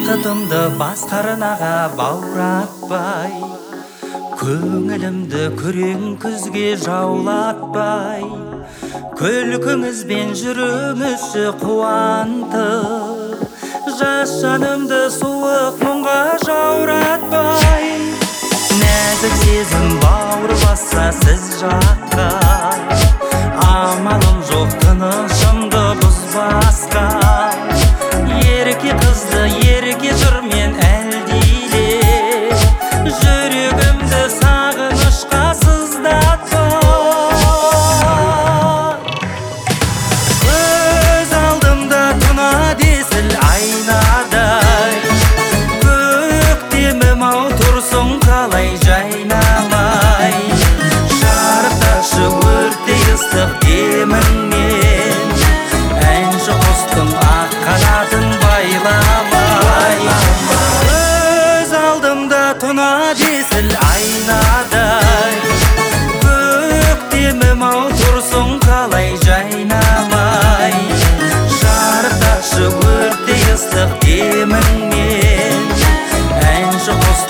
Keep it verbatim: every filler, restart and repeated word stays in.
бақытымды басқарынаға бауратпай, көңілімді күрең күзге жаулатпай, күлкіңізбен жүріңізші қуантып, жас жанымды суық мұңға жауратпай. Нәзік сезім бауыр басса сіз жаққа, амалым жоқ тынышымды бұзбасқа. Ерке қызды ерке жырмен әлдиле, жүрегімді сағынышқа сыздатпа. Көз алдымда тұнады есіл айнадай, көктемім-ау тұрсың қалай жайнамай. Шарықташы өрттей ыстық деміңмен, әнші құстың ақ қанатын байламай. Көз алдымда тұнады есіл айнадай, көктемім-ау тұрсың қалай жайнамай. Шарықташы өрттей ыстық деміңмен, әнші құстың